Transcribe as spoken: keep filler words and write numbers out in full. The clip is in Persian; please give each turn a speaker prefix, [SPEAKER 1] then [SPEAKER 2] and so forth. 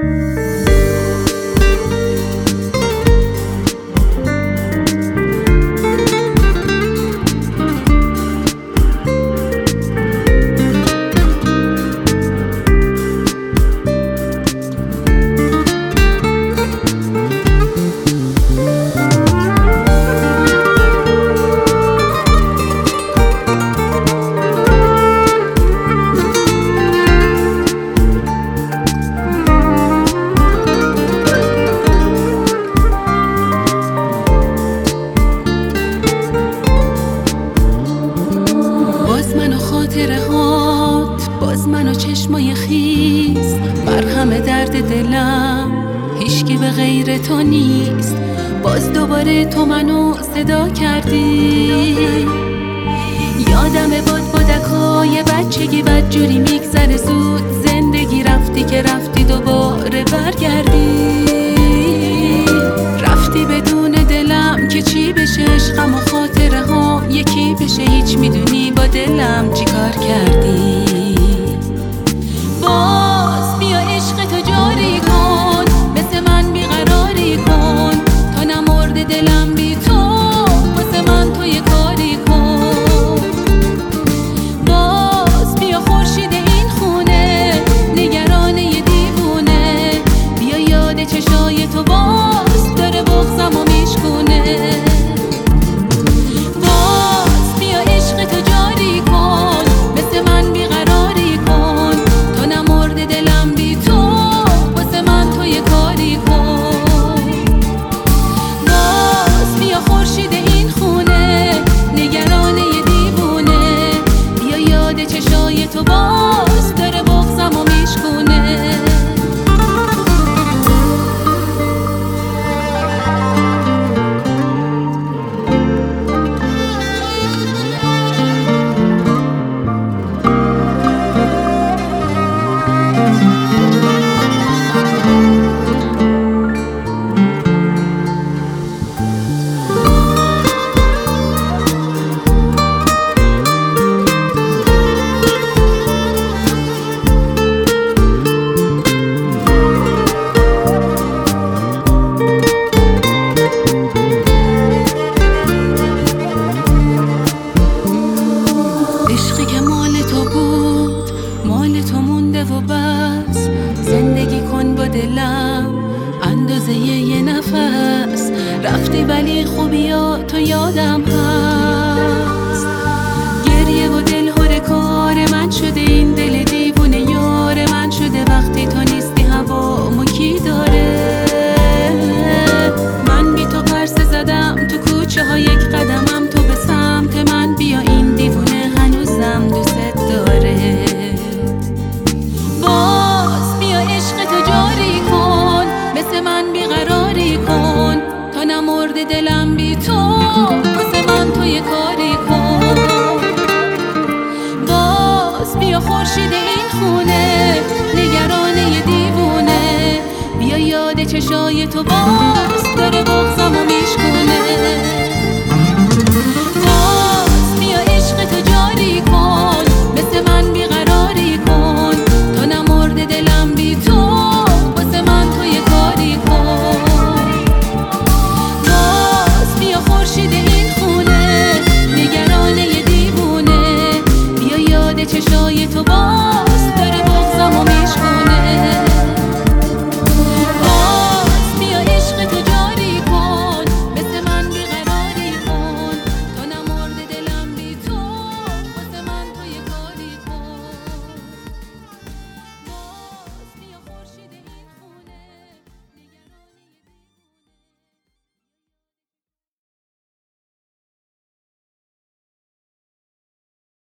[SPEAKER 1] باز من و چشمای خیس بر همه درد دلم، هیچکی به غیر تو نیست. باز دوباره تو منو صدا کردی، یادم باد بادکای بچگی بدجوری میگذره زود. زندگی رفتی که رفتی دوباره برگردی، رفتی بدون دلم که چی بشه. عشقم و خاطره ها یکی بشه، هیچ میدونی با دلم چی کار کردی. باز بیا عشق تو جاری کن، مثل من بیقراری کن. تا نمرده دلم بی تو، واسه من تو یه کاری کن. باز بیا خورشید این خونه، نگران یه دیوونه. بیا یاد چشای تو باز داره بغضم و میشکونه. باز بیا عشق تو جاری کن، مثل من بیقراری کن. تا نمرده دلم بی تو، واسه من تو یه کاری کن. باز بیا خورشید این خونه، نگران یه دیوونه. بیا یاد چشای تو باز داره بغضم و میشکونه. عشقی که مال تو بود، مال تو مونده و بس. زندگی کن با دلم اندازه یه نفس. رفتی ولی خوبیات تو یادم هست. گریه و دل هر کار من شده، این دل دیوونه یار من شده. وقتی تو نیستی هوامو کی داره؟ من بی تو پرسه زدم تو کوچه ها، یک قدمم تو به سمت من بیا. این دیوونه هنوزم دوست داره. باز بیا عشق تو جاری کن، مثل من بیقراری کن. تا نمرده دلم بی تو، واسه من تو یه کاری کن. باز بیا خورشید این خونه، نگران یه دیوونه. بیا یاد چشای تو باز داره بغضم